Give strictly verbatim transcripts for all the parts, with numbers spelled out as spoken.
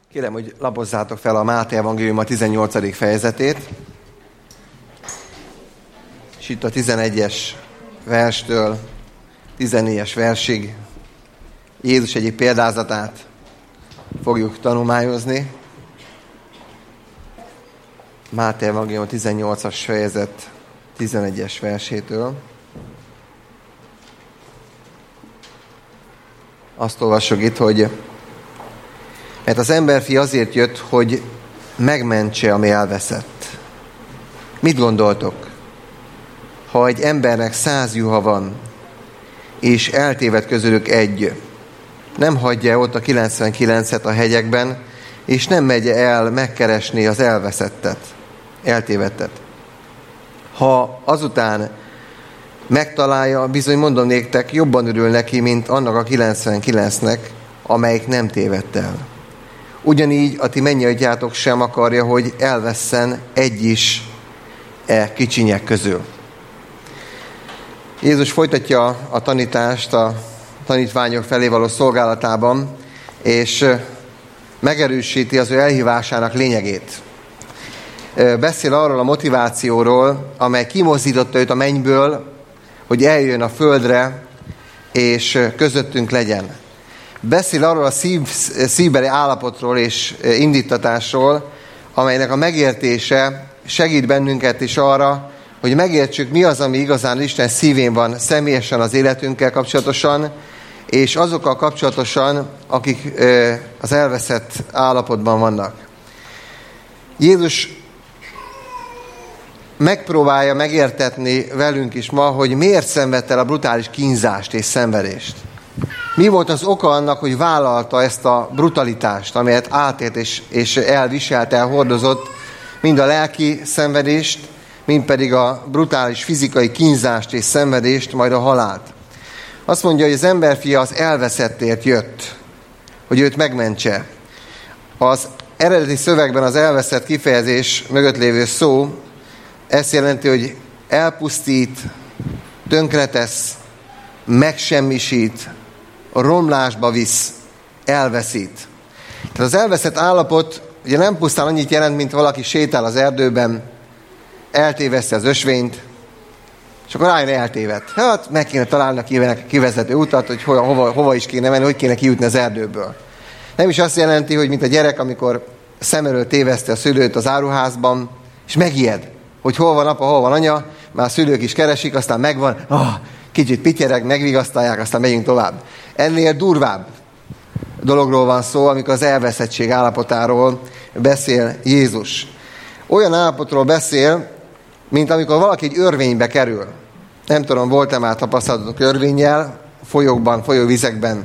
Kérem, hogy lapozzátok fel a Máté evangélium a tizennyolcadik fejezetét, és itt a tizenegyes verstől tizennégyes versig Jézus egyik példázatát fogjuk tanulmányozni. Máté evangélium a tizennyolcas fejezet tizenegyes versétől. Azt olvassuk itt, hogy mert az emberfia azért jött, hogy megmentse, ami elveszett. Mit gondoltok? Ha egy embernek száz juha van, és eltéved közülük egy, nem hagyja ott a kilencvenkilencet a hegyekben, és nem megy el megkeresni az elveszettet, eltévedtet. Ha azután megtalálja, bizony mondom néktek, jobban örül neki, mint annak a kilencvenkilencnek, amelyik nem tévedt el. Ugyanígy a ti mennyei sem akarja, hogy elvesszen egy is e kicsinyek közül. Jézus folytatja a tanítást a tanítványok felé való szolgálatában, és megerősíti az ő elhívásának lényegét. Beszél arról a motivációról, amely kimozdította őt a mennyből, hogy eljön a földre, és közöttünk legyen. Beszél arról a szív, szívbeli állapotról és indítatásról, amelynek a megértése segít bennünket is arra, hogy megértsük, mi az, ami igazán Isten szívén van személyesen az életünkkel kapcsolatosan, és azokkal kapcsolatosan, akik az elveszett állapotban vannak. Jézus megpróbálja megértetni velünk is ma, hogy miért szenvedte el a brutális kínzást és szenvedést. Mi volt az oka annak, hogy vállalta ezt a brutalitást, amelyet átélt és, és elviselt, elhordozott, mind a lelki szenvedést, mind pedig a brutális fizikai kínzást és szenvedést, majd a halált. Azt mondja, hogy az emberfia az elveszettért jött, hogy őt megmentse. Az eredeti szövegben az elveszett kifejezés mögött lévő szó ezt jelenti, hogy elpusztít, tönkretesz, megsemmisít, romlásba visz, elveszít. Tehát az elveszett állapot ugye nem pusztán annyit jelent, mint valaki sétál az erdőben, eltéveszti az ösvényt, és akkor rájön eltévedt. Hát meg kéne találni a kivezető utat, hogy hova, hova, hova is kéne menni, hogy kéne kijutni az erdőből. Nem is azt jelenti, hogy mint a gyerek, amikor szem elől téveszti a szülőt az áruházban, és megijed, hogy hol van apa, hol van anya, már a szülők is keresik, aztán megvan, oh, kicsit pityereg, megvigasztalják, aztán megyünk tovább. Ennél durvább dologról van szó, amikor az elveszettség állapotáról beszél Jézus. Olyan állapotról beszél, mint amikor valaki egy örvénybe kerül. Nem tudom, volt-e már tapasztalatok örvénnyel, folyókban, folyóvizekben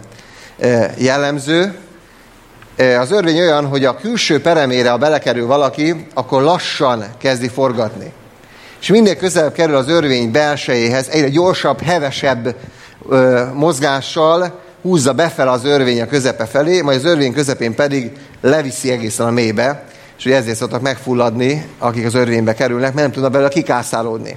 jellemző. Az örvény olyan, hogy a külső peremére, ha belekerül valaki, akkor lassan kezdi forgatni. És minél közelebb kerül az örvény belsejéhez, egyre gyorsabb, hevesebb ö, mozgással húzza befele az örvény a közepe felé, majd az örvény közepén pedig leviszi egészen a mélybe, és ugye ezért szoktak megfulladni, akik az örvénybe kerülnek, mert nem tudnak belőle kikászálódni.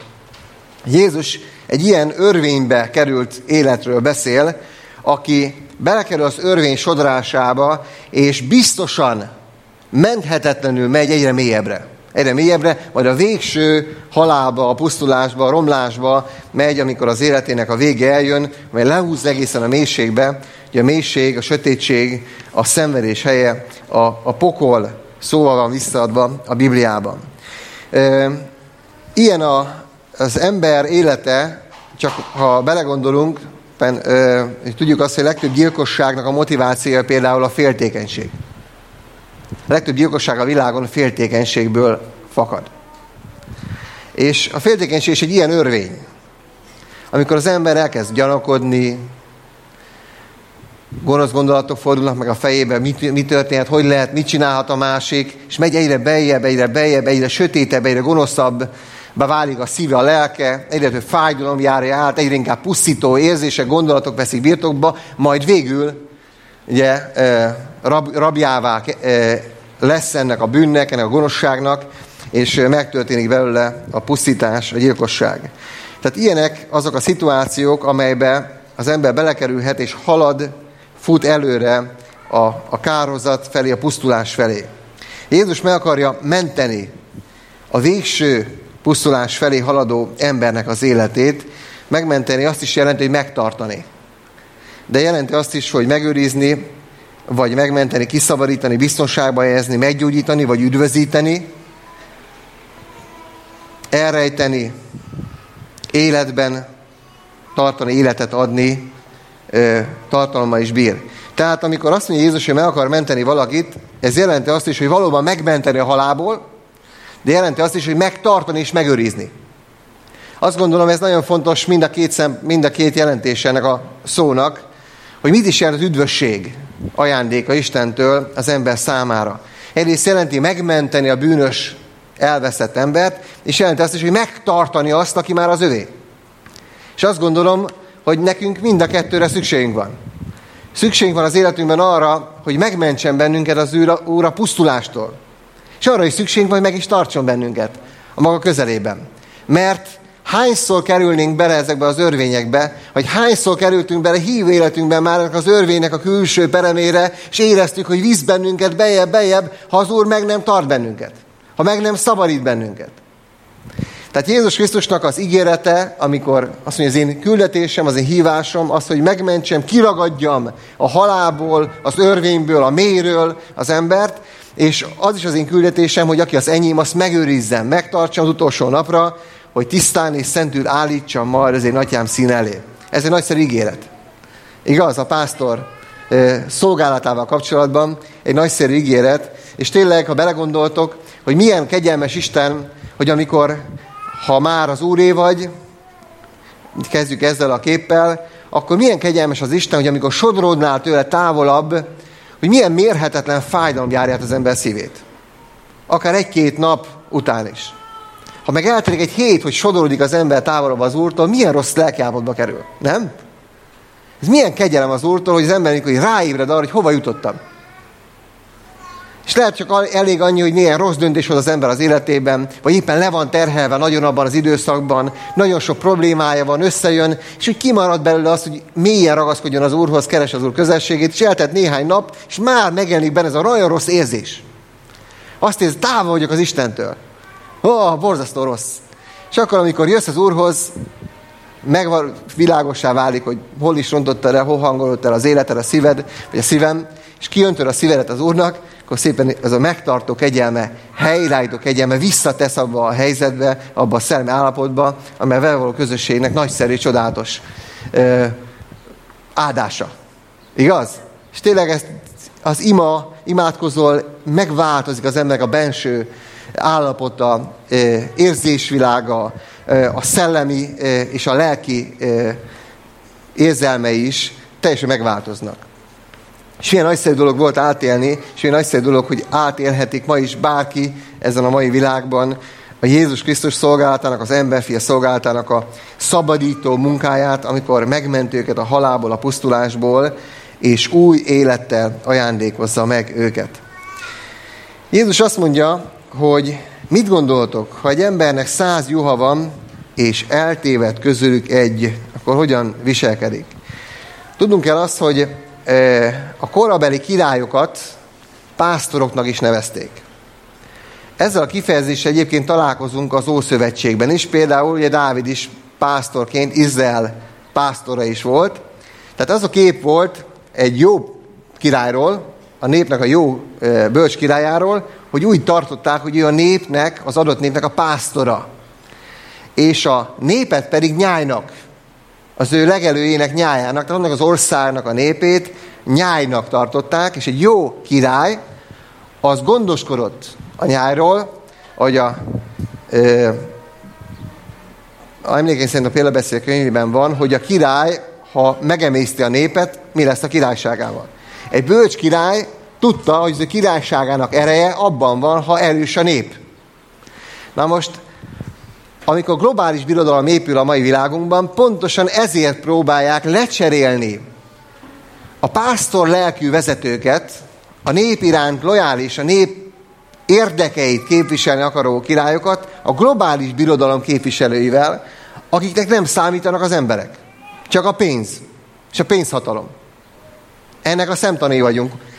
Jézus egy ilyen örvénybe került életről beszél, aki belekerül az örvény sodrásába, és biztosan, menthetetlenül megy egyre mélyebbre. Egyre mélyebbre, majd a végső halálba, a pusztulásba, a romlásba megy, amikor az életének a vége eljön, vagy lehúz egészen a mélységbe. Ugye a mélység, a sötétség, a szenvedés helye, a, a pokol szóval van visszaadva a Bibliában. E, ilyen a, az ember élete, csak ha belegondolunk, pen, e, tudjuk azt, hogy a legtöbb gyilkosságnak a motivációja például a féltékenység. A legtöbb gyilkosság a világon féltékenységből fakad. És a féltékenység is egy ilyen örvény. Amikor az ember elkezd gyanakodni, gonosz gondolatok fordulnak meg a fejébe, mit, mit történhet, hogy lehet, mit csinálhat a másik, és megy egyre beljebb, egyre beljebb, egyre sötétebb, egyre gonoszabb, beválik a szíve, a lelke, egyre több fájdalom járja át, egyre inkább pusztító érzések, gondolatok veszik birtokba, majd végül ugye, rab, rabjává lesz ennek a bűnnek, ennek a gonoszságnak, és megtörténik belőle a pusztítás, a gyilkosság. Tehát ilyenek azok a szituációk, amelybe az ember belekerülhet, és halad, fut előre a, a kárhozat felé, a pusztulás felé. Jézus meg akarja menteni a végső pusztulás felé haladó embernek az életét. Megmenteni azt is jelenti, hogy megtartani. De jelenti azt is, hogy megőrizni, vagy megmenteni, kiszabadítani, biztonságba helyezni, meggyógyítani, vagy üdvözíteni, elrejteni, életben tartani, életet adni, tartalommal is bír. Tehát amikor azt mondja Jézus, hogy meg akar menteni valakit, ez jelenti azt is, hogy valóban megmenteni a halálból, de jelenti azt is, hogy megtartani és megőrizni. Azt gondolom, ez nagyon fontos mind a két, szem, mind a két jelentés ennek a szónak, hogy mit is jelent az üdvösség ajándéka Istentől az ember számára. Egyrészt jelenti megmenteni a bűnös, elveszett embert, és jelenti azt is, hogy megtartani azt, aki már az övé. És azt gondolom, hogy nekünk mind a kettőre szükségünk van. Szükségünk van az életünkben arra, hogy megmentsen bennünket az Úr a pusztulástól. És arra is szükségünk van, hogy meg is tartson bennünket a maga közelében. Mert hányszor kerülnénk bele ezekbe az örvényekbe, vagy hányszor kerültünk bele hívő életünkben már az örvénynek a külső peremére, és éreztük, hogy visz bennünket bejebb, bejebb, ha az Úr meg nem tart bennünket. Ha meg nem szabadít bennünket. Tehát Jézus Krisztusnak az ígérete, amikor azt mondja, az én küldetésem, az én hívásom, az, hogy megmentsem, kiragadjam a halálból, az örvényből, a mélyről az embert, és az is az én küldetésem, hogy aki az enyém, azt megőrizzem, megtartsam az utolsó napra, hogy tisztán és szentül állítsam majd az én atyám szín elé. Ez egy nagyszerű ígéret. Igaz, a pásztor szolgálatával kapcsolatban egy nagyszerű ígéret, és tényleg, ha belegondoltok, hogy milyen kegyelmes Isten, hogy amikor, ha már az Úré vagy, kezdjük ezzel a képpel, akkor milyen kegyelmes az Isten, hogy amikor sodródnál tőle távolabb, hogy milyen mérhetetlen fájdalom járja át az ember szívét. Akár egy-két nap után is. Ha meg eltelik egy hét, hogy sodorodik az ember távolabb az Úrtól, milyen rossz lelkiállapotba kerül, nem? Ez milyen kegyelem az Úrtól, hogy az ember amikor ráébred arra, hogy hova jutottam. És lehet csak elég annyi, hogy milyen rossz döntés hoz az ember az életében, vagy éppen le van terhelve nagyon abban az időszakban, nagyon sok problémája van, összejön, és hogy kimarad belőle az, hogy mélyen ragaszkodjon az Úrhoz, keres az Úr közösségét, és eltelt néhány nap, és már megjelenik benne ez a nagyon rossz érzés. Azt érzi, távol vagyok az Istentől. Ó, oh, borzasztó rossz. És akkor, amikor jössz az Úrhoz, megvan, világossá válik, hogy hol is rontottad el, hol hangolott el az életed, a szíved, vagy a szívem, és kiöntöd a szívedet az Úrnak, akkor szépen ez a megtartó kegyelme, helyreállító kegyelme visszatesz abba a helyzetbe, abba a szellemi állapotba, amely vele való közösségnek nagyszerű, csodálatos ö, áldása. Igaz? És tényleg ezt az ima, imádkozol, megváltozik az embernek a benső állapota, ö, érzésvilága, ö, a szellemi ö, és a lelki ö, érzelmei is teljesen megváltoznak. És milyen nagyszerű dolog volt átélni, és milyen nagyszerű dolog, hogy átélhetik ma is bárki ezen a mai világban a Jézus Krisztus szolgálatának, az emberfia szolgálatának a szabadító munkáját, amikor megment őket a halálból, a pusztulásból, és új élettel ajándékozza meg őket. Jézus azt mondja, hogy mit gondoltok, ha egy embernek száz juha van, és eltéved közülük egy, akkor hogyan viselkedik? Tudnunk kell azt, hogy a korabeli királyokat pásztoroknak is nevezték. Ezzel a kifejezéssel egyébként találkozunk az Ószövetségben is, például ugye Dávid is pásztorként, Izrael pásztora is volt. Tehát az a kép volt egy jó királyról, a népnek a jó bölcs királyáról, hogy úgy tartották, hogy ő a népnek, az adott népnek a pásztora. És a népet pedig nyájnak, az ő legelőjének nyájának, tehát annak az országnak a népét nyájnak tartották, és egy jó király az gondoskodott a nyájról, ahogy a, ö, a emlékeim szerint a példabeszél könyvében van, hogy a király, ha megemészti a népet, mi lesz a királyságával. Egy bölcs király tudta, hogy az a királyságának ereje abban van, ha erős a nép. Na most, amikor globális birodalom épül a mai világunkban, pontosan ezért próbálják lecserélni a pásztor lelkű vezetőket, a nép iránt lojális, a nép érdekeit képviselni akaró királyokat a globális birodalom képviselőivel, akiknek nem számítanak az emberek. Csak a pénz és a pénzhatalom. Ennek a szemtanúi vagyunk.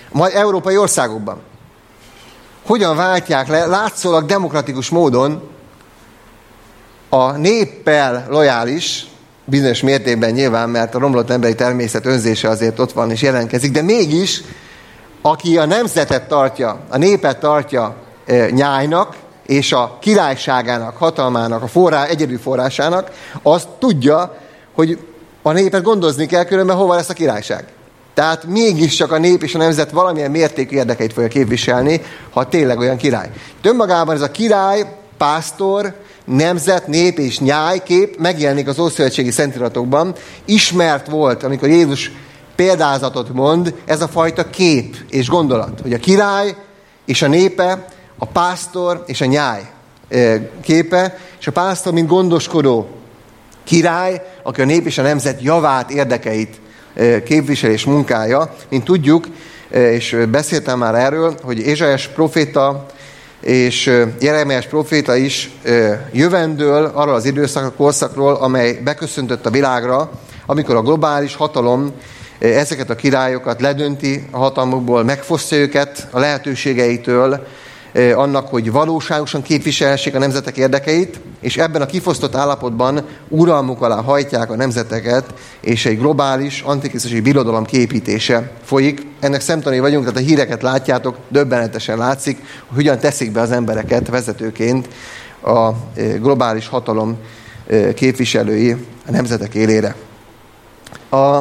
majd európai országokban. Hogyan váltják le látszólag demokratikus módon a néppel lojális, bizonyos mértékben nyilván, mert a romlott emberi természet önzése azért ott van és jelentkezik, de mégis, aki a nemzetet tartja, a népet tartja e, nyájnak, és a királyságának, hatalmának, a forrá, egyedül forrásának, az tudja, hogy a népet gondozni kell, különben hova lesz a királyság. Tehát mégiscsak a nép és a nemzet valamilyen mértékű érdekeit fogja képviselni, ha tényleg olyan király. Önmagában ez a király, pásztor, nemzet, nép és nyáj kép megjelenik az ószövetségi szentiratokban. Ismert volt, amikor Jézus példázatot mond, ez a fajta kép és gondolat, hogy a király és a népe, a pásztor és a nyáj képe, és a pásztor, mint gondoskodó király, aki a nép és a nemzet javát, érdekeit képvisel és munkája. Mint tudjuk, és beszéltem már erről, hogy Ézsaiás proféta és Jeremiás proféta is jövendől arról az időszak, korszakról, amely beköszöntött a világra, amikor a globális hatalom ezeket a királyokat ledönti a hatalmukból, megfosztja őket a lehetőségeitől, annak, hogy valóságosan képviselhessék a nemzetek érdekeit, és ebben a kifosztott állapotban uralmuk alá hajtják a nemzeteket, és egy globális, antikrisztusi birodalom kiépítése folyik. Ennek szemtanúi vagyunk, tehát a híreket látjátok, döbbenetesen látszik, hogy hogyan teszik be az embereket vezetőként a globális hatalom képviselői a nemzetek élére. A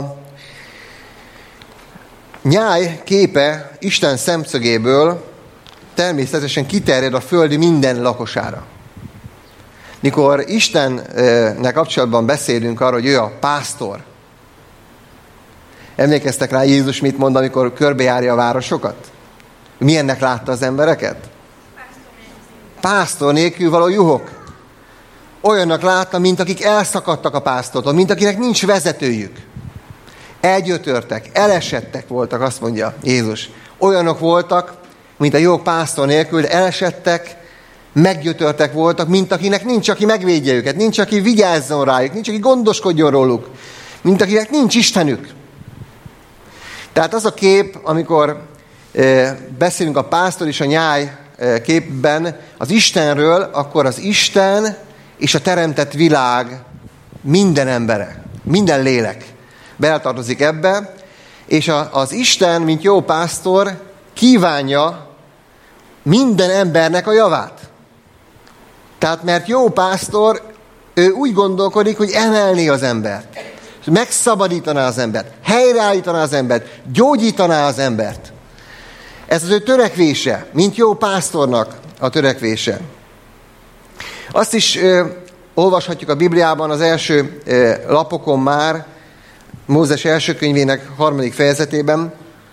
nyáj képe Isten szemszögéből természetesen kiterjed a föld minden lakosára. Mikor Istennel kapcsolatban beszélünk arról, hogy ő a pásztor, emlékeztek rá, Jézus mit mond, amikor körbejárja a városokat? Milyennek látta az embereket? Pásztor nélkül való juhok. Olyannak látta, mint akik elszakadtak a pásztortól, mint akinek nincs vezetőjük. Elgyötörtek, elesettek voltak, azt mondja Jézus. Olyanok voltak, mint a jó pásztor nélkül, de elesettek, meggyötörtek voltak, mint akinek nincs, aki megvédje őket, nincs, aki vigyázzon rájuk, nincs, aki gondoskodjon róluk, mint akinek nincs Istenük. Tehát az a kép, amikor e, beszélünk a pásztor és a nyáj e, képben az Istenről, akkor az Isten és a teremtett világ minden embere, minden lélek beletartozik ebbe, és a, az Isten, mint jó pásztor, kívánja minden embernek a javát. Tehát mert jó pásztor, ő úgy gondolkodik, hogy emelné az embert, megszabadítaná az embert, helyreállítaná az embert, gyógyítaná az embert. Ez az ő törekvése, mint jó pásztornak a törekvése. Azt is ö, olvashatjuk a Bibliában az első ö, lapokon már, Mózes első könyvének harmadik fejezetében,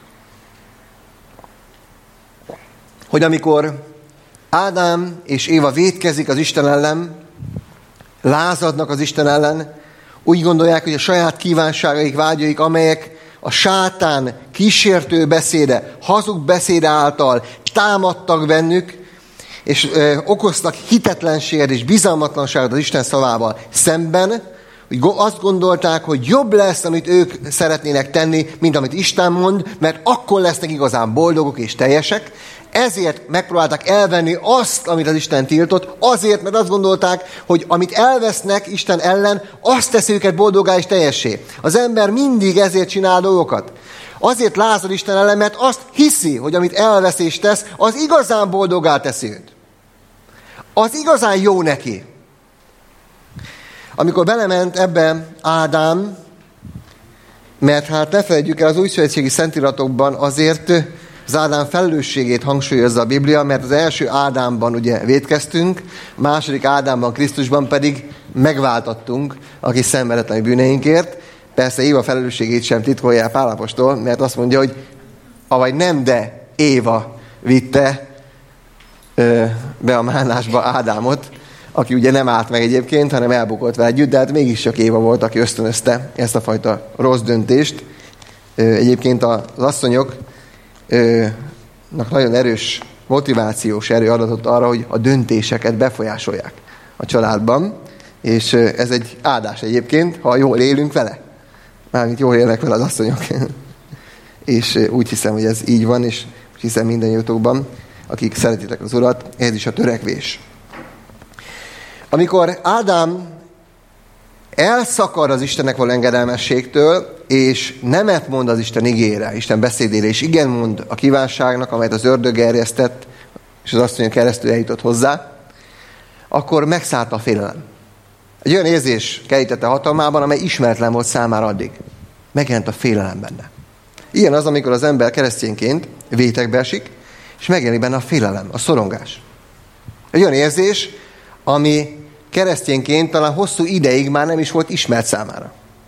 hogy amikor Ádám és Éva vétkezik az Isten ellen, lázadnak az Isten ellen, úgy gondolják, hogy a saját kívánságaik, vágyaik, amelyek a sátán kísértő beszéde, hazug beszéde által támadtak bennük, és ö, okoztak hitetlenséget és bizalmatlanságot az Isten szavával szemben, hogy azt gondolták, hogy jobb lesz, amit ők szeretnének tenni, mint amit Isten mond, mert akkor lesznek igazán boldogok és teljesek. Ezért megpróbálták elvenni azt, amit az Isten tiltott, azért, mert azt gondolták, hogy amit elvesznek Isten ellen, azt teszi őket boldoggá és teljessé. Az ember mindig ezért csinál dolgokat. Azért lázad Isten ellen, mert azt hiszi, hogy amit elvesz és tesz, az igazán boldoggá teszi őt. Az igazán jó neki. Amikor belement ebbe Ádám, mert hát ne felejtjük el, az újszövetségi szentiratokban azért az Ádám felelősségét hangsúlyozza a Biblia, mert az első Ádámban ugye vétkeztünk, a második Ádámban, Krisztusban pedig megváltattunk, aki szenvedett a mi bűneinkért. Persze Éva felelősségét sem titkolja Pál apostol, mert azt mondja, hogy avagy nem, de Éva vitte ö, be a mánásba Ádámot, aki ugye nem állt meg egyébként, hanem elbukott vele együtt, de hát mégis csak Éva volt, aki ösztönözte ezt a fajta rossz döntést. Egyébként az asszonyoknak nagyon erős motivációs erő adatot arra, hogy a döntéseket befolyásolják a családban, és ez egy áldás egyébként, ha jól élünk vele. Mármint jól élnek vele az asszonyok. és úgy hiszem, hogy ez így van, és úgy hiszem mindannyiótokban, akik szeretitek az Urat, ez is a törekvés. Amikor Ádám elszakad az Istennek való engedelmességtől, és nemet mond az Isten igére, Isten beszédére, és igen mond a kívánságnak, amelyet az ördög gerjesztett, és az asszonyon keresztül eljutott hozzá, akkor megszállt a félelem. Egy olyan érzés kerítette hatalmában, amely ismeretlen volt számára addig. Megjelent a félelem benne. Ilyen az, amikor az ember keresztényként vétekbe esik, és megjelenik benne a félelem, a szorongás. Egy olyan érzés, ami keresztényként talán hosszú ideig már nem is volt ismert számára.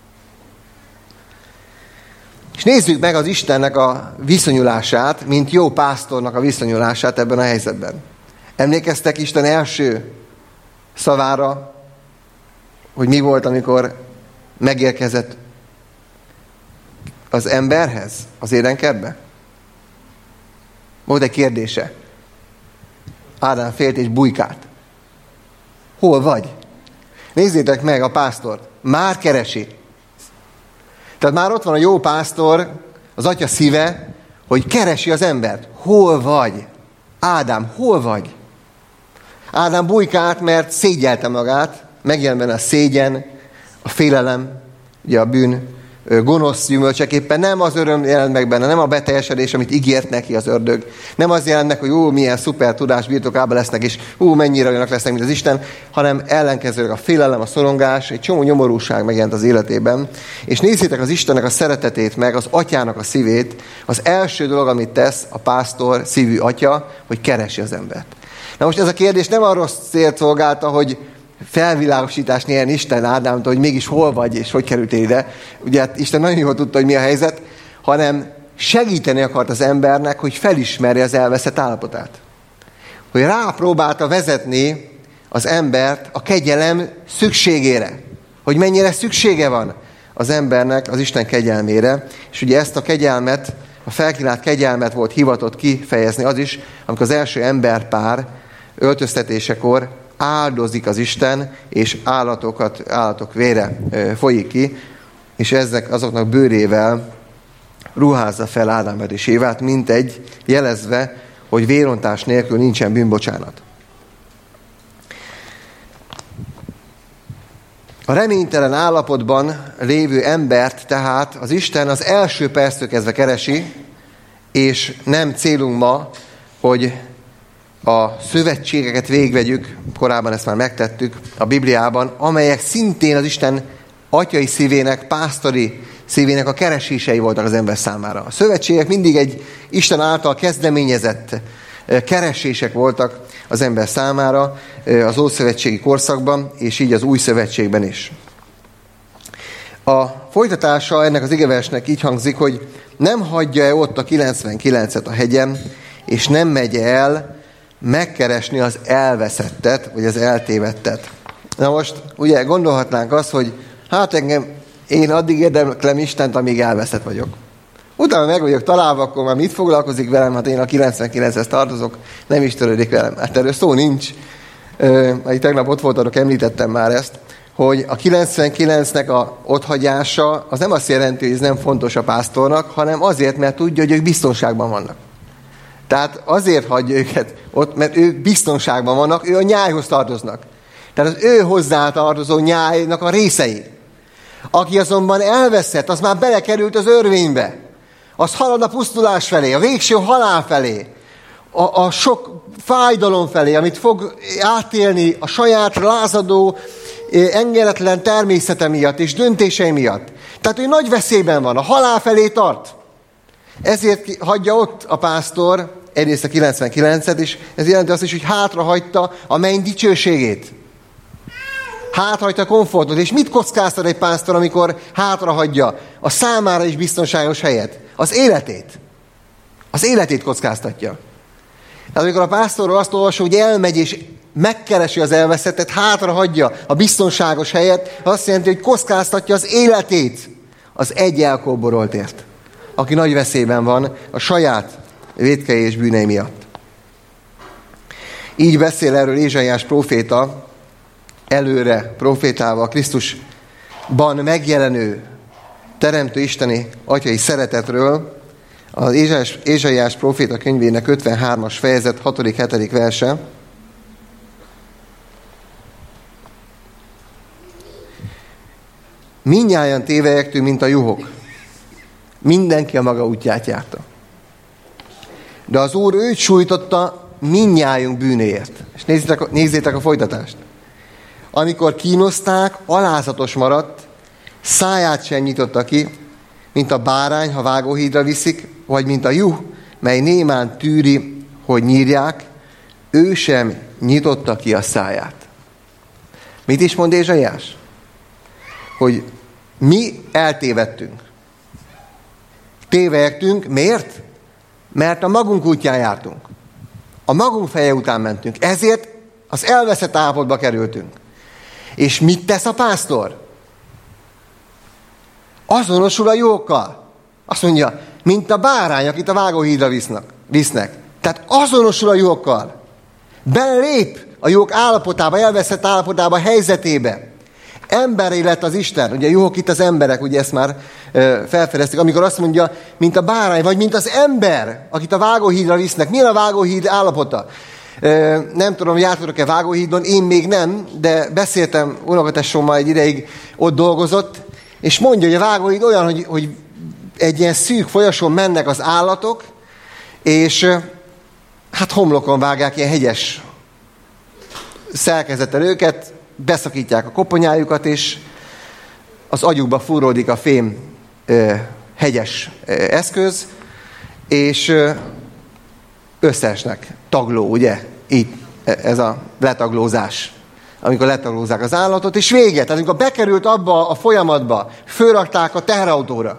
És nézzük meg az Istennek a viszonyulását, mint jó pásztornak a viszonyulását ebben a helyzetben. Emlékeztek Isten első szavára, hogy mi volt, amikor megérkezett az emberhez, az édenkertbe? Volt egy kérdése. Ádám félt és bujkált. Hol vagy? Nézzétek meg a pásztort. Már keresi. Tehát már ott van a jó pásztor, az atya szíve, hogy keresi az embert. Hol vagy? Ádám, hol vagy? Ádám bujkált, mert szégyelte magát. Megjelent benne a szégyen, a félelem, ugye a bűn gonosz gyümölcseképpen. Nem az öröm jelent meg benne, nem a beteljesedés, amit ígért neki az ördög. Nem az jelent meg, hogy ó, milyen szuper tudás birtokában lesznek, és ó, mennyire olyanok lesznek, mint az Isten, hanem ellenkezőleg a félelem, a szorongás, egy csomó nyomorúság megjelent az életében. És nézzétek az Istennek a szeretetét meg, az atyának a szívét. Az első dolog, amit tesz a pásztor szívű atya, hogy keresi az embert. Na most ez a kérdés nem arról célt szolgálta, hogy felvilágosítást nyerjen Isten Ádámtól, hogy mégis hol vagy, és hogy kerültél ide. Ugye hát Isten nagyon jól tudta, hogy mi a helyzet, hanem segíteni akart az embernek, hogy felismerje az elveszett állapotát. Hogy rápróbálta vezetni az embert a kegyelem szükségére. Hogy mennyire szüksége van az embernek az Isten kegyelmére. És ugye ezt a kegyelmet, a felkínált kegyelmet volt hivatott kifejezni az is, amikor az első emberpár öltöztetésekor áldozik az Isten, és állatokat, állatok vére folyik ki, és ezek azoknak bőrével ruházza fel Ádámet és Évát, mint egy jelezve, hogy vérontás nélkül nincsen bűnbocsánat. A reménytelen állapotban lévő embert tehát az Isten az első perctől kezdve keresi, és nem célunk ma, hogy a szövetségeket végigvegyük, korábban ezt már megtettük a Bibliában, amelyek szintén az Isten atyai szívének, pásztori szívének a keresései voltak az ember számára. A szövetségek mindig egy Isten által kezdeményezett keresések voltak az ember számára az ószövetségi korszakban, és így az új szövetségben is. A folytatása ennek az igeversnek így hangzik, hogy nem hagyja-e ott a kilencvenkilencet a hegyen, és nem megy el megkeresni az elveszettet, vagy az eltévedtet. Na most ugye gondolhatnánk azt, hogy hát engem, én addig érdeklem Istent, amíg elveszett vagyok. Utána meg vagyok találva, akkor már mit foglalkozik velem? Hát én a kilencvenkilenchez tartozok, nem is törődik velem. Hát erről szó nincs. Ahogy tegnap ott voltatok, említettem már ezt, hogy a kilencvenkilencnek a otthagyása az nem azt jelenti, hogy ez nem fontos a pásztornak, hanem azért, mert tudja, hogy ők biztonságban vannak. Tehát azért hagyja őket ott, mert ők biztonságban vannak, ő a nyájhoz tartoznak. Tehát az ő hozzá tartozó nyájnak a részei. Aki azonban elveszett, az már belekerült az örvénybe. Az halad a pusztulás felé, a végső halál felé. A, a sok fájdalom felé, amit fog átélni a saját lázadó, engedetlen természete miatt és döntései miatt. Tehát ő nagy veszélyben van, a halál felé tart. Ezért hagyja ott a pásztor egyrészt a kilencvenkilencet is, ez jelenti azt is, hogy hátrahagyta a menny dicsőségét. Hátrahagyta a komfortot. És mit kockáztat egy pásztor, amikor hátrahagyja a számára is biztonságos helyet? Az életét. Az életét kockáztatja. Tehát amikor a pásztorról azt olvasó, hogy elmegy és megkeresi az elveszettet, hátrahagyja a biztonságos helyet, azt jelenti, hogy kockáztatja az életét az egy elkóboroltért, aki nagy veszélyben van a saját vétkei és bűnei miatt. Így beszél erről Ézsaiás próféta, előre profétálva a Krisztusban megjelenő teremtő isteni atyai szeretetről, Az Ézsaiás, Ézsaiás próféta könyvének ötvenhármas fejezet hatodik-hetedik verse. Mindnyájan tévejektünk, mint a juhok. Mindenki a maga útját járta. De az Úr őt sújtotta mindnyájunk bűnéért. És nézzétek a, nézzétek a folytatást. Amikor kínozták, alázatos maradt, száját sem nyitotta ki, mint a bárány, ha vágóhídra viszik, vagy mint a juh, mely némán tűri, hogy nyírják, ő sem nyitotta ki a száját. Mit is mond Ézsaiás? Hogy mi eltévedtünk. Tévejektünk. Miért? Mert a magunk útján jártunk. A magunk feje után mentünk. Ezért az elveszett állapotba kerültünk. És mit tesz a pásztor? Azonosul a juhokkal. Azt mondja, mint a bárány, akit a vágóhídra visznek. visznek. Tehát azonosul a juhokkal. Belép a juhok állapotába, elveszett állapotába, helyzetébe. Emberé lett az Isten. Ugye juhok itt az emberek, ugye ezt már ö, felfedeztük, amikor azt mondja, mint a bárány, vagy mint az ember, akit a vágóhídra visznek. Milyen a vágóhíd állapota? Ö, nem tudom, jártatok-e vágóhídon, én még nem, de beszéltem, unokatesommal egy ideig ott dolgozott, és mondja, hogy a vágóhíd olyan, hogy, hogy egy ilyen szűk folyosón mennek az állatok, és hát homlokon vágják ilyen hegyes szerkezettel őket, beszakítják a koponyájukat, és az agyukba fúródik a fém ö, hegyes ö, eszköz, és ö, összeesnek. Tagló, ugye? Így, ez a letaglózás. Amikor letaglózzák az állatot, és vége. Tehát amikor bekerült abba a folyamatba, fölrakták a teherautóra.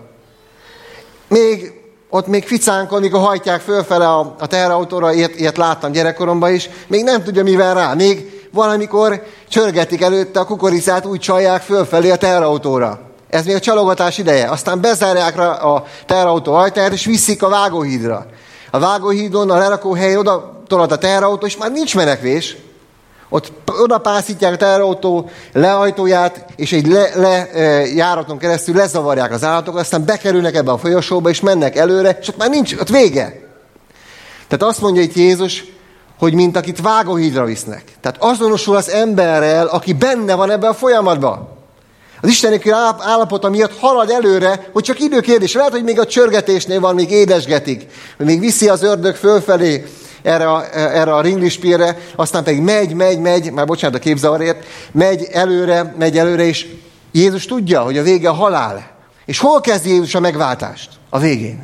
Még ott még ficánkon, amikor hajtják fölfele a, a teherautóra, ilyet, ilyet láttam gyerekkoromban is, még nem tudja mivel rá. Még valamikor csörgetik előtte a kukoricát, úgy csalják fölfelé a teherautóra. Ez még a csalogatás ideje. Aztán bezárják rá a teherautó ajtaját, és viszik a vágóhídra. A vágóhídon, a lerakóhelyen oda tolad a teherautó, és már nincs menekvés. Ott oda pászítják a teherautó leajtóját, és egy le, le, e, járaton keresztül lezavarják az állatokat, aztán bekerülnek ebbe a folyosóba, és mennek előre, és ott már nincs, ott vége. Tehát azt mondja itt Jézus, hogy mint akit vágóhídra visznek. Tehát azonosul az emberrel, aki benne van ebben a folyamatban. Az Isten állapota miatt halad előre, hogy csak időkérdés. Lehet, hogy még a csörgetésnél van, még édesgetik, hogy még viszi az ördög fölfelé erre a, erre a ringlispírre, aztán pedig megy, megy, megy, már bocsánat a képzavarért, megy előre, megy előre, és Jézus tudja, hogy a vége a halál. És hol kezdi Jézus a megváltást? A végén.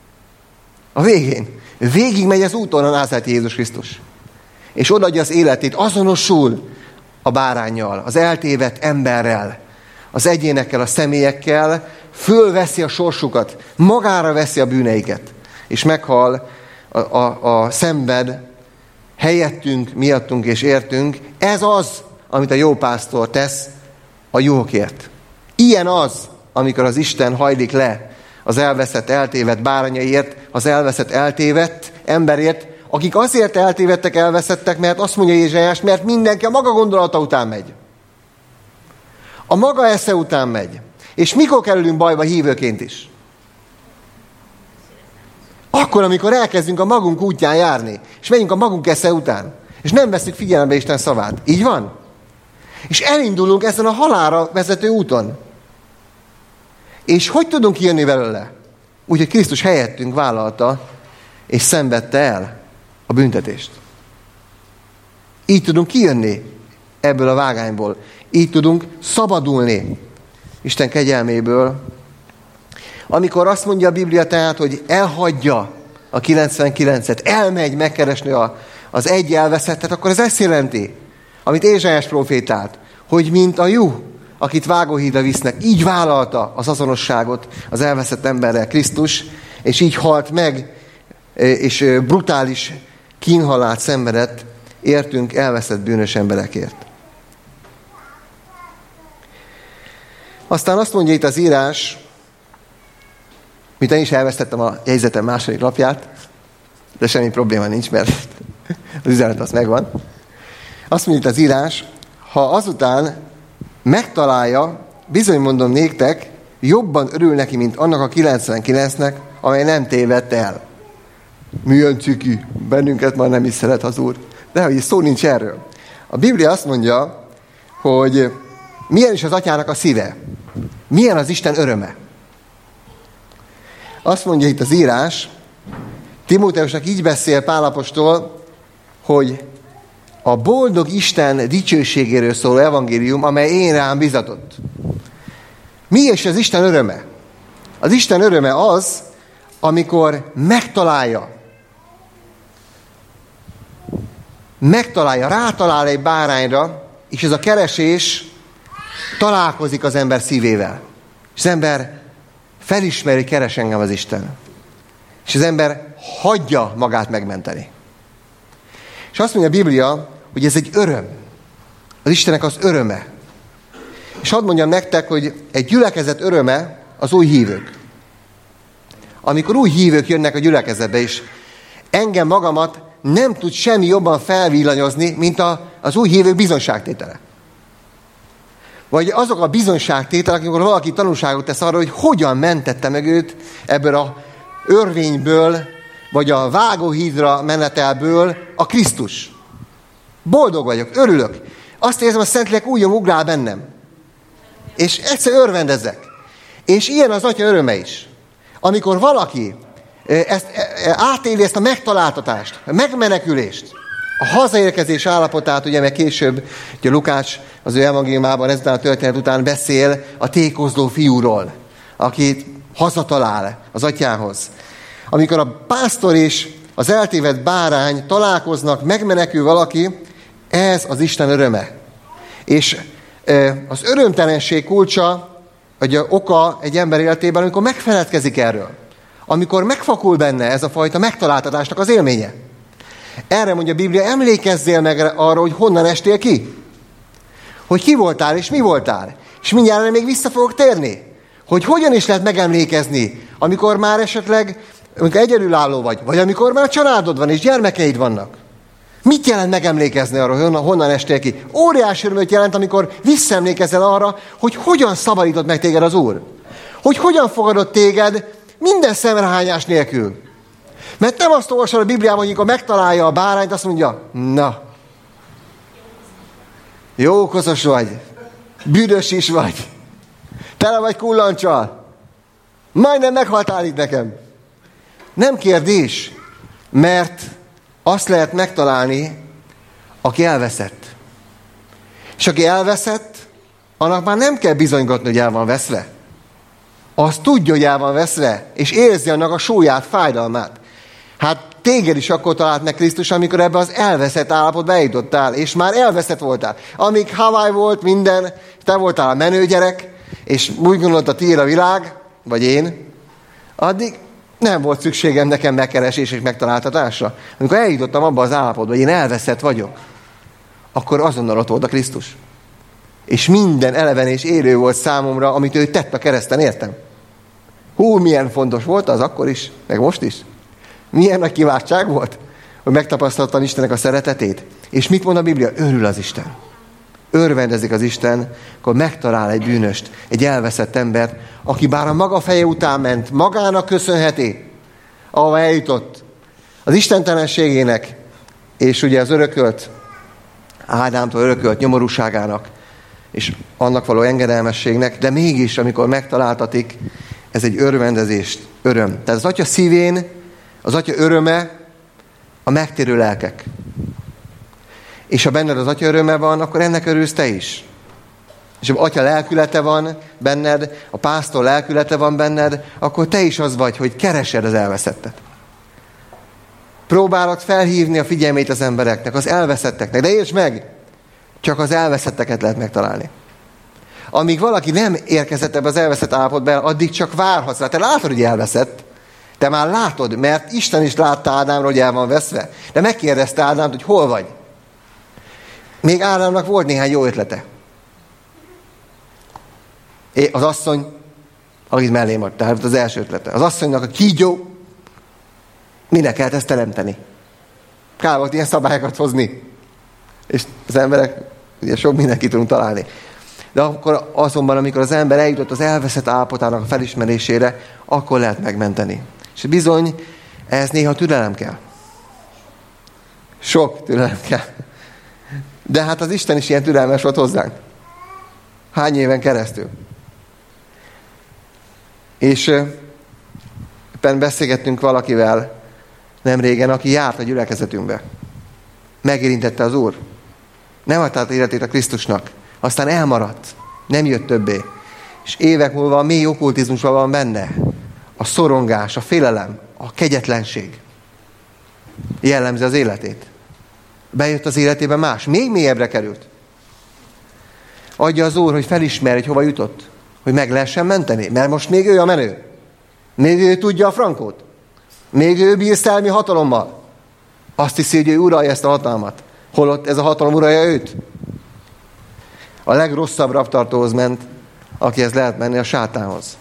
A végén. Végig megy az úton a názáreti Jézus Krisztus. És odaadja az életét, azonosul a báránnyal, az eltévedt emberrel, az egyénekkel, a személyekkel, fölveszi a sorsukat, magára veszi a bűneiket, és meghal, a, a, a szenved helyettünk, miattunk és értünk. Ez az, amit a jó pásztor tesz a juhokért. Ilyen az, amikor az Isten hajlik le az elveszett, eltévedt bárányaiért, az elveszett, eltévedt emberért, akik azért eltévedtek, elveszettek, mert azt mondja Ézsaiás, mert mindenki a maga gondolata után megy. A maga esze után megy. És mikor kerülünk bajba hívőként is? Akkor, amikor elkezdünk a magunk útján járni, és megyünk a magunk esze után, és nem veszük figyelembe Isten szavát. Így van? És elindulunk ezen a halálra vezető úton. És hogy tudunk kijönni belőle? Úgy, hogy Krisztus helyettünk vállalta, és szenvedte el a büntetést. Így tudunk kijönni ebből a vágányból. Így tudunk szabadulni Isten kegyelméből. Amikor azt mondja a Biblia tehát, hogy elhagyja a kilencvenkilencet, elmegy megkeresni a, az egy elveszettet, akkor ez ezt jelenti, amit Ézsaiás prófétált, hogy mint a juh, akit vágóhídra visznek, így vállalta az azonosságot az elveszett emberrel Krisztus, és így halt meg, és brutális kínhalált szenvedett, értünk elveszett bűnös emberekért. Aztán azt mondja itt az írás, mint én is elvesztettem a jegyzetem második lapját, de semmi probléma nincs, mert az üzenet az megvan. Azt mondja itt az írás, ha azután megtalálja, bizony mondom néktek, jobban örül neki, mint annak a kilencvenkilencnek, amely nem tévedt el. Milyen ciki, bennünket már nem is szeret az Úr. De hogy szó nincs erről. A Biblia azt mondja, hogy milyen is az atyának a szíve. Milyen az Isten öröme. Azt mondja itt az írás, Timóteusnak így beszél Pál apostol, hogy a boldog Isten dicsőségéről szóló evangélium, amely én rám bizatott. Mi is az Isten öröme? Az Isten öröme az, amikor megtalálja, megtalálja, rátalál egy bárányra, és ez a keresés találkozik az ember szívével. És az ember felismeri, keres engem az Isten. És az ember hagyja magát megmenteni. És azt mondja a Biblia, hogy ez egy öröm. Az Istennek az öröme. És hadd mondjam nektek, hogy egy gyülekezet öröme az új hívők. Amikor új hívők jönnek a gyülekezetbe is, engem magamat nem tud semmi jobban felvillanyozni, mint a, az új hívők bizonságtétele. Vagy azok a bizonságtételek, amikor valaki tanulságot tesz arra, hogy hogyan mentette meg őt ebből a örvényből, vagy a vágóhídra menetelből a Krisztus. Boldog vagyok, örülök. Azt érzem, a Szentlélek újjon ugrál bennem. És egyszer örvendezek. És ilyen az Atya öröme is. Amikor valaki ezt, átéli ezt a megtaláltatást, a megmenekülést, a hazaérkezés állapotát, ugye meg később, ugye Lukács az ő evangéliumában ezután a történet után beszél a tékozló fiúról, akit hazatalál az atyához. Amikor a pásztor és az eltévedt bárány találkoznak, megmenekül valaki, ez az Isten öröme. És az örömtelenség kulcsa, vagy oka egy ember életében, amikor megfeledkezik erről. Amikor megfakul benne ez a fajta megtaláltatásnak az élménye. Erre mondja a Biblia, emlékezzél meg arra, hogy honnan estél ki. Hogy ki voltál és mi voltál. És mindjárt még vissza fogok térni. Hogy hogyan is lehet megemlékezni, amikor már esetleg amikor egyedülálló vagy, vagy amikor már családod van és gyermekeid vannak. Mit jelent megemlékezni arra, hogy honnan estél ki? Óriási örömöt jelent, amikor visszaemlékezel arra, hogy hogyan szabadított meg téged az Úr. Hogy hogyan fogadott téged minden szemrehányás nélkül. Mert nem azt olvasod a Bibliában, hogy amikor megtalálja a bárányt, azt mondja, na, jókozos vagy, büdös is vagy, tele vagy kullancsal, majdnem meghaltál itt nekem. Nem kérdés, mert azt lehet megtalálni, aki elveszett. És aki elveszett, annak már nem kell bizonygatni, hogy el van veszve. Azt tudja, hogy el van veszve, és érzi annak a súlyát, fájdalmát. Hát téged is akkor talált meg Krisztus, amikor ebbe az elveszett állapotba eljutottál, és már elveszett voltál. Amíg Hawaii volt minden, te voltál a menő gyerek, és úgy gondolta, tiéd a világ, vagy én, addig nem volt szükségem nekem megkeresés és megtaláltatásra. Amikor eljutottam abba az állapotba, hogy én elveszett vagyok, akkor azonnal ott volt a Krisztus. És minden eleven és élő volt számomra, amit ő tett a kereszten, értem. Hú, milyen fontos volt az akkor is, meg most is. Milyen nagy kiváltság volt, hogy megtapasztaltam Istennek a szeretetét. És mit mond a Biblia? Örül az Isten. Örvendezik az Isten, akkor megtalál egy bűnöst, egy elveszett embert, aki bár a maga feje után ment, magának köszönheti, ahova eljutott. Az istentelenségének, és ugye az örökölt, Ádámtól örökölt nyomorúságának, és annak való engedelmességnek, de mégis, amikor megtaláltatik, ez egy örvendezést, öröm. Tehát az Atya szívén, az Atya öröme a megtérő lelkek. És ha benned az Atya öröme van, akkor ennek örülsz te is. És ha Atya lelkülete van benned, a pásztor lelkülete van benned, akkor te is az vagy, hogy keresed az elveszettet. Próbálod felhívni a figyelmét az embereknek, az elveszetteknek, de értsd meg, csak az elveszetteket lehet megtalálni. Amíg valaki nem érkezett ebbe az elveszett állapotba, addig csak várhatsz rá. Te látod, hogy elveszett. Te már látod, mert Isten is látta Ádámról, hogy el van veszve. De megkérdezte Ádámt, hogy hol vagy. Még Ádámnak volt néhány jó ötlete. É, az asszony, akit mellém adta, tehát az első ötlete. Az asszonynak a kígyó, minek kellett ezt teremteni? Kár volt ilyen szabályokat hozni. És az emberek, ugye sok mindenkit tudunk találni. De akkor azonban, amikor az ember eljutott az elveszett állapotának a felismerésére, akkor lehet megmenteni. És bizony, ehhez néha türelem kell. Sok türelem kell. De hát az Isten is ilyen türelmes volt hozzánk. Hány éven keresztül. És éppen beszélgettünk valakivel nem régen, aki járt a gyülekezetünkbe. Megérintette az Úr. Nem adta át életét a Krisztusnak. Aztán elmaradt. Nem jött többé. És évek múlva a mély okkultizmusban van benne. A szorongás, a félelem, a kegyetlenség. Jellemzi az életét. Bejött az életében más. Még mélyebbre került. Adja az Úr, hogy felismerj, hogy hova jutott. Hogy meg lehessen menteni. Mert most még ő a menő. Még ő tudja a frankót. Még ő bír szellemi hatalommal. Azt hiszi, hogy ő uralja ezt a hatalmat. Holott ez a hatalom uralja őt. A legrosszabb rabtartóhoz ment, akihez lehet menni, a sátánhoz.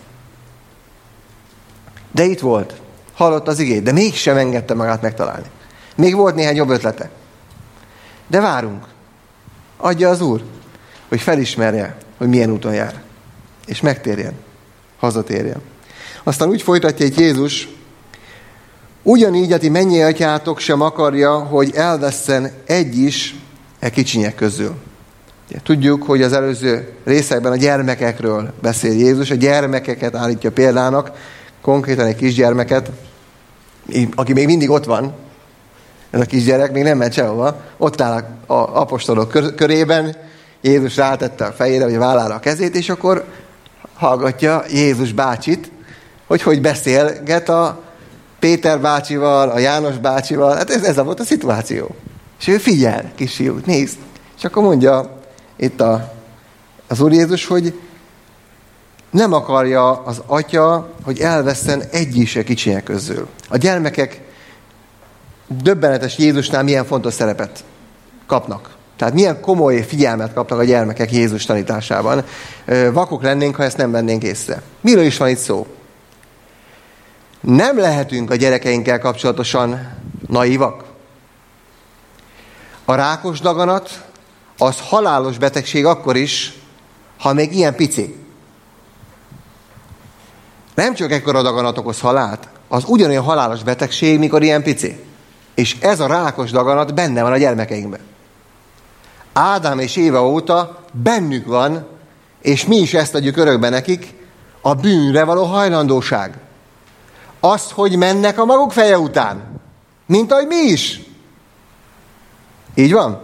De itt volt. Hallott az igét, de mégsem engedte magát megtalálni. Még volt néhány jobb ötlete. De várunk. Adja az Úr, hogy felismerje, hogy milyen úton jár. És megtérjen. Hazatérjen. Aztán úgy folytatja itt Jézus, ugyanígy a ti mennyi atyátok sem akarja, hogy elvesszen egy is e kicsinyek közül. Tudjuk, hogy az előző részekben a gyermekekről beszél Jézus, a gyermekeket állítja példának, konkrétan egy kisgyermeket, aki még mindig ott van, ez a kisgyerek még nem ment sehova, ott áll az apostolok körében, Jézus rátette a fejére, vagy a vállára a kezét, és akkor hallgatja Jézus bácsit, hogy hogy beszélget a Péter bácsival, a János bácsival, hát ez, ez volt a szituáció. És ő figyel, kis fiú, nézd. És akkor mondja itt a, az Úr Jézus, hogy nem akarja az atya, hogy elvesszen egy is a kicsinyek közül. A gyermekek döbbenetes Jézusnál milyen fontos szerepet kapnak. Tehát milyen komoly figyelmet kapnak a gyermekek Jézus tanításában. Vakok lennénk, ha ezt nem vennénk észre. Miről is van itt szó? Nem lehetünk a gyerekeinkkel kapcsolatosan naívak. A rákos daganat az halálos betegség akkor is, ha még ilyen pici. Nem csak ekkora daganat okoz halált, az ugyanolyan halálos betegség, mikor ilyen pici. És ez a rákos daganat benne van a gyermekeinkben. Ádám és Éva óta bennük van, és mi is ezt adjuk örökbe nekik, a bűnre való hajlandóság. Az, hogy mennek a maguk feje után. Mint ahogy mi is. Így van?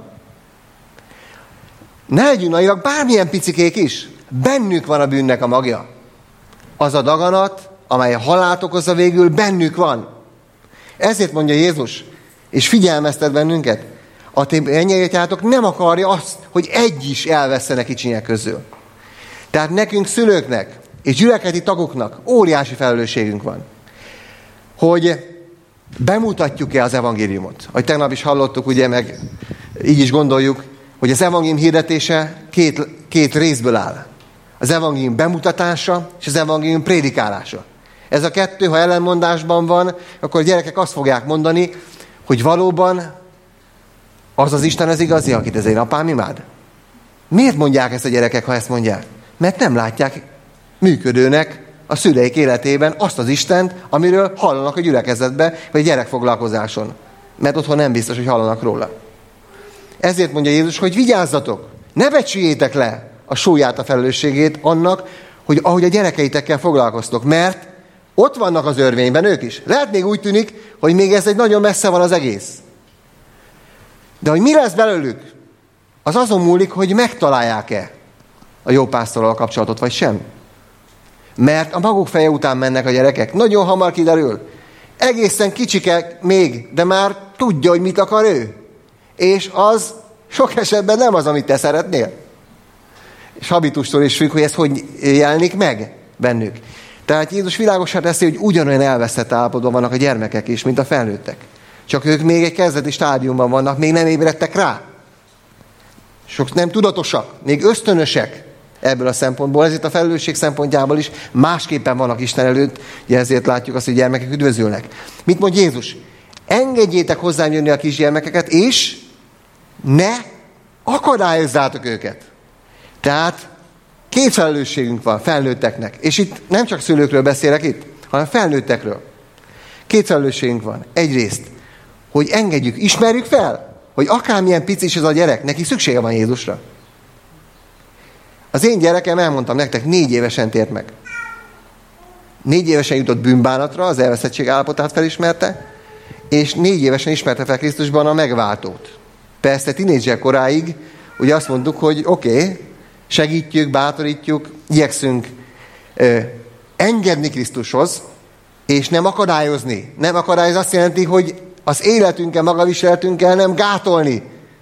Ne legyünk naivak, bármilyen picikék is. Bennük van a bűnnek a magja. Az a daganat, amely a halált okozza végül, bennük van. Ezért mondja Jézus, és figyelmeztet bennünket, a ti mennyei atyátok nem akarja azt, hogy egy is elvesszenek kicsinyek közül. Tehát nekünk szülőknek és gyülekezeti tagoknak óriási felelősségünk van, hogy bemutatjuk-e az evangéliumot. Ahogy tegnap is hallottuk, ugye, meg így is gondoljuk, hogy az evangélium hirdetése két, két részből áll. Az evangélium bemutatása és az evangélium prédikálása. Ez a kettő, ha ellenmondásban van, akkor a gyerekek azt fogják mondani, hogy valóban az az Isten az igazi, akit az én apám imád. Miért mondják ezt a gyerekek, ha ezt mondják? Mert nem látják működőnek a szüleik életében azt az Istent, amiről hallanak a gyülekezetbe, vagy gyerekfoglalkozáson. Mert otthon nem biztos, hogy hallanak róla. Ezért mondja Jézus, hogy vigyázzatok, ne becsüljétek le a súlyát, a felelősségét annak, hogy ahogy a gyerekeitekkel foglalkoztok, mert ott vannak az örvényben ők is. Lehet még úgy tűnik, hogy még ez egy nagyon messze van az egész. De hogy mi lesz belőlük, az azon múlik, hogy megtalálják-e a jó pásztorral a kapcsolatot, vagy sem. Mert a maguk feje után mennek a gyerekek. Nagyon hamar kiderül. Egészen kicsike még, de már tudja, hogy mit akar ő. És az sok esetben nem az, amit te szeretnél. És habitustól is függ, hogy ez hogy jelenik meg bennük. Tehát Jézus világosan teszi, hogy ugyanolyan elveszett állapotban vannak a gyermekek is, mint a felnőttek. Csak ők még egy kezdeti stádiumban vannak, még nem ébredtek rá. Sok nem tudatosak, még ösztönösek ebből a szempontból. Ezért a felelősség szempontjából is másképpen vannak Isten előtt, ugye ezért látjuk azt, hogy gyermekek üdvözülnek. Mit mond Jézus? Engedjétek hozzám jönni a kisgyermekeket, és ne akadályozzátok őket. Tehát két felelősségünk van felnőtteknek. És itt nem csak szülőkről beszélek itt, hanem felnőttekről. Két felelősségünk van. Egyrészt, hogy engedjük, ismerjük fel, hogy akármilyen pici is ez a gyerek, neki szüksége van Jézusra. Az én gyerekem, elmondtam nektek, négy évesen tért meg. Négy évesen jutott bűnbánatra, az elveszettség állapotát felismerte, és négy évesen ismerte fel Krisztusban a megváltót. Persze tínédzser koráig ugye azt mondtuk, hogy oké, okay, segítjük, bátorítjuk, igyekszünk ö, engedni Krisztushoz, és nem akadályozni. Nem akadályozni azt jelenti, hogy az életünkkel, magaviseletünkkel nem gátolni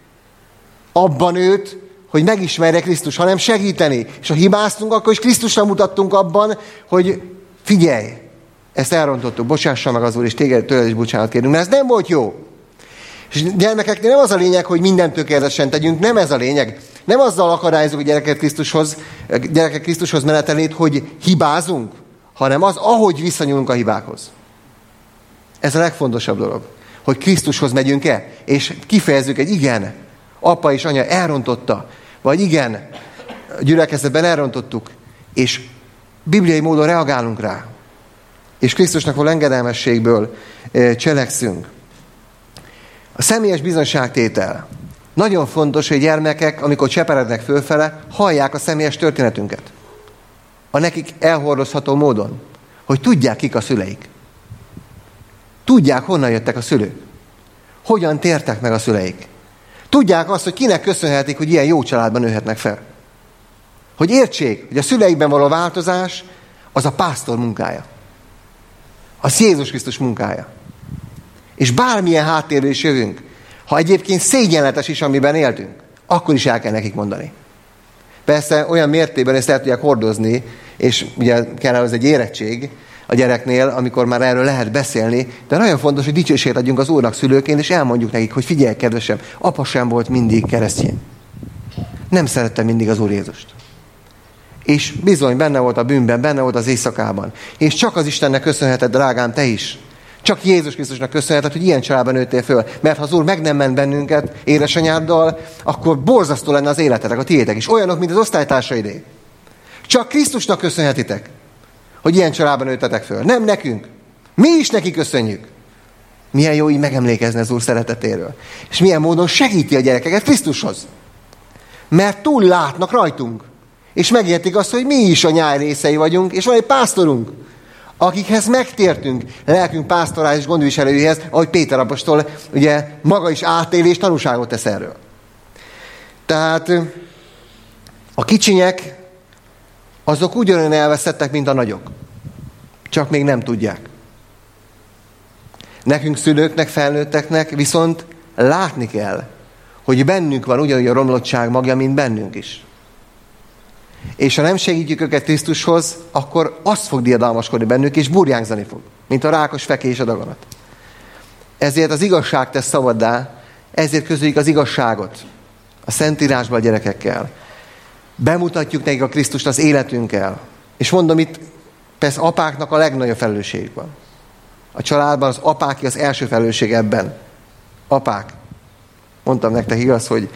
abban őt, hogy megismerje Krisztus, hanem segíteni. És ha hibáztunk, akkor is Krisztusra mutattunk abban, hogy figyelj, ezt elrontottuk, bocsássa meg az Úr, és téged tőled is bocsánat kérünk, mert ez nem volt jó. És gyermekeknél nem az a lényeg, hogy mindent tökéletesen tegyünk, nem ez a lényeg. Nem azzal akadályozunk a gyereket Krisztushoz, a gyereket Krisztushoz menetelét, hogy hibázunk, hanem az, ahogy viszonyulunk a hibákhoz. Ez a legfontosabb dolog, hogy Krisztushoz megyünk-e, és kifejezzük egy igen, apa és anya elrontotta, vagy igen, gyülekezetben elrontottuk, és bibliai módon reagálunk rá, és Krisztusnak való engedelmességből cselekszünk. A személyes bizonyságtétel. Nagyon fontos, hogy gyermekek, amikor cseperednek fölfele, hallják a személyes történetünket. A nekik elhordozható módon, hogy tudják, kik a szüleik. Tudják, honnan jöttek a szülők. Hogyan tértek meg a szüleik. Tudják azt, hogy kinek köszönhetik, hogy ilyen jó családban nőhetnek fel. Hogy értsék, hogy a szüleikben való változás az a pásztor munkája. Az Jézus Krisztus munkája. És bármilyen háttérből is jövünk, ha egyébként szégyenletes is, amiben éltünk, akkor is el kell nekik mondani. Persze olyan mértékben ezt el tudják hordozni, és ugye kell az egy érettség a gyereknél, amikor már erről lehet beszélni, de nagyon fontos, hogy dicsőséget adjunk az Úrnak szülőként, és elmondjuk nekik, hogy figyelj, kedvesem, apa sem volt mindig keresztény. Nem szerette mindig az Úr Jézust. És bizony benne volt a bűnben, benne volt az éjszakában. És csak az Istennek köszönheted, drágám, te is. Csak Jézus Krisztusnak köszönheted, hogy ilyen családban nőttél föl. Mert ha az Úr meg nem ment bennünket édesanyáddal, akkor borzasztó lenne az életetek, a tiétek is. Olyanok, mint az osztálytársaidé. Csak Krisztusnak köszönhetitek, hogy ilyen családban nőttetek föl. Nem nekünk. Mi is neki köszönjük. Milyen jó így megemlékezni az Úr szeretetéről. És milyen módon segíti a gyerekeket Krisztushoz. Mert túl látnak rajtunk. És megértik azt, hogy mi is a nyáj részei vagyunk, és van egy pásztorunk, akikhez megtértünk, lelkünk pásztorális gondviselőjéhez, ahogy Péter apostol ugye maga is átél és tanúságot tesz erről. Tehát a kicsinyek azok ugyanolyan elveszettek, mint a nagyok. Csak még nem tudják. Nekünk szülőknek, felnőtteknek viszont látni kell, hogy bennünk van ugyanúgy a romlottság magja, mint bennünk is. És ha nem segítjük őket Krisztushoz, akkor az fog diadalmaskodni bennük, és burjánzani fog, mint a rákos fekés a daganat. Ezért az igazság tesz szabaddá, ezért közöljük az igazságot a Szentírásban a gyerekekkel. Bemutatjuk nekik a Krisztust az életünkkel. És mondom, itt persze apáknak a legnagyobb felelősségük van. A családban az apáki az első felelősség ebben. Apák. Mondtam nektek, igaz, hogy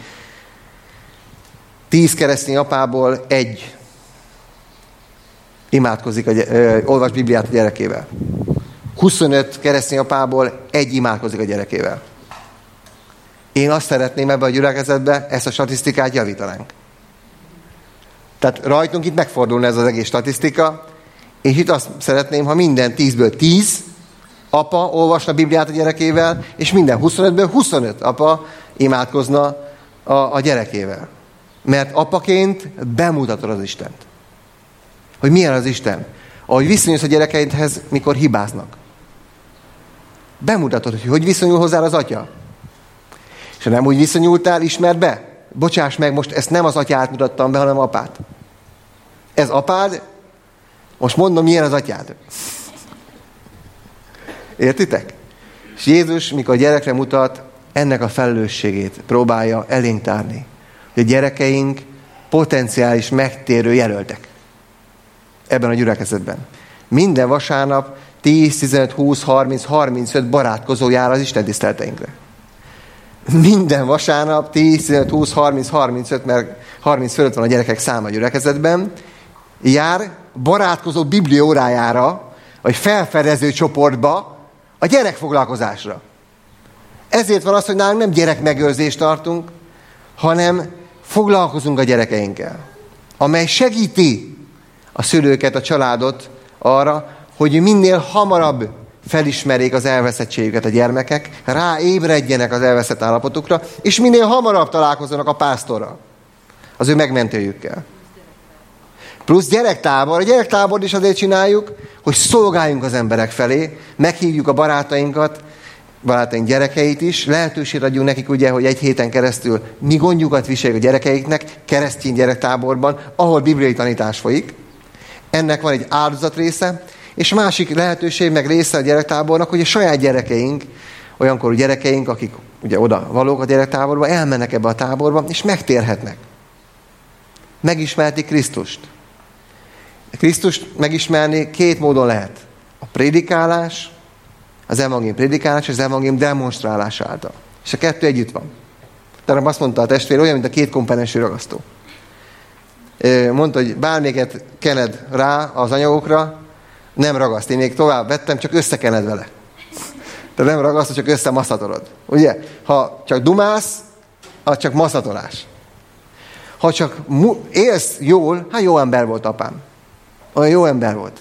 tíz keresztény apából egy imádkozik, a, ö, olvas Bibliát a gyerekével. huszonöt keresztény apából egy imádkozik a gyerekével. Én azt szeretném ebben a gyülekezetben, ezt a statisztikát javítanánk. Tehát rajtunk itt megfordulna ez az egész statisztika, és itt azt szeretném, ha minden tízből tíz apa olvasna Bibliát a gyerekével, és minden huszonötből huszonöt apa imádkozna a, a gyerekével. Mert apaként bemutatod az Istent. Hogy milyen az Isten. Ahogy viszonyulsz a gyerekeidhez, mikor hibáznak. Bemutatod, hogy hogy viszonyul hozzá az atya. És ha nem úgy viszonyultál, ismerd be. Bocsáss meg, most ezt nem az atyát mutattam be, hanem apát. Ez apád, most mondom, milyen az atyád. Értitek? És Jézus, mikor a gyerekre mutat, ennek a felelősségét próbálja elénk tárni. Hogy a gyerekeink potenciális megtérő jelöltek. Ebben a gyülekezetben. Minden vasárnap tíz, tizenöt, húsz, harminc, harmincöt barátkozó jár az Isten tiszteleteinkre. Minden vasárnap tíz, tizenöt, húsz, harminc, harmincöt, mert harminc fölött van a gyerekek száma a gyülekezetben, jár barátkozó bibliórájára, vagy felfedező csoportba, A gyerekfoglalkozásra. Ezért van az, hogy nálunk nem gyerekmegőrzést tartunk, hanem foglalkozunk a gyerekeinkkel, amely segíti a szülőket, a családot arra, hogy minél hamarabb felismerjék az elveszettségüket a gyermekek, ráébredjenek az elveszett állapotukra, és minél hamarabb találkozzanak a pásztorral, az ő megmentőjükkel. Plusz gyerektábor. A gyerektábor is azért csináljuk, hogy szolgáljunk az emberek felé, meghívjuk a barátainkat, barátaink gyerekeit is, lehetőséget adjunk nekik, ugye, hogy egy héten keresztül mi gondjukat viseljük a gyerekeiknek, keresztény gyerektáborban, ahol bibliai tanítás folyik. Ennek van egy áldozat része, és másik lehetőség, meg része a gyerektábornak, hogy a saját gyerekeink, olyankorú gyerekeink, akik ugye oda valók a gyerektáborba, elmennek ebbe a táborba, és megtérhetnek. Megismertik Krisztust. Krisztust megismerni két módon lehet. A prédikálás, az evangélium prédikálás, és az evangélium demonstrálás által. És a kettő együtt van. Tehát azt mondta a testvér, olyan, mint a két komponensű ragasztó. Mondta, hogy bármelyiket kened rá az anyagokra, nem ragaszt. Én még tovább vettem, csak összekened vele. Tehát nem ragasztod, csak összemaszatolod. Ugye? Ha csak dumálsz, az csak maszatolás. Ha csak mu- élsz jól, hát jó ember volt apám. Olyan jó ember volt.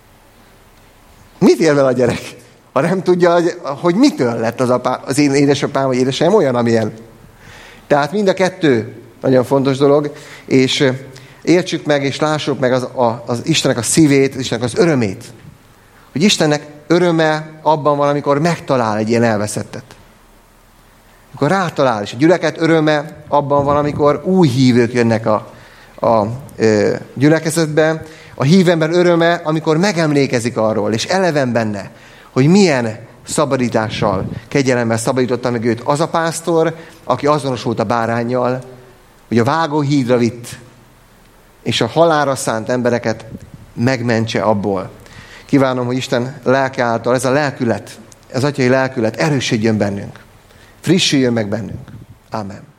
Mit ér vele a gyerek? Ha nem tudja, hogy mitől lett az, apám, az én édesapám vagy édesanyám olyan, amilyen. Tehát mind a kettő nagyon fontos dolog, és értsük meg, és lássuk meg az, a, az Istennek a szívét, az Istennek az örömét. Hogy Istennek öröme abban van, amikor megtalál egy ilyen elveszettet. Amikor rátalál, és a gyülekezet öröme abban van, amikor új hívők jönnek a, a, a gyülekezetbe. A hív ember öröme, amikor megemlékezik arról, és eleven benne, hogy milyen szabadítással, kegyelemmel szabadította meg őt az a pásztor, aki azonosult a báránnyal, hogy a vágóhídra vitt, és a halálra szánt embereket megmentse abból. Kívánom, hogy Isten lelke által ez a lelkület, ez atyai lelkület erősödjön bennünk, frissüljön meg bennünk. Ámen.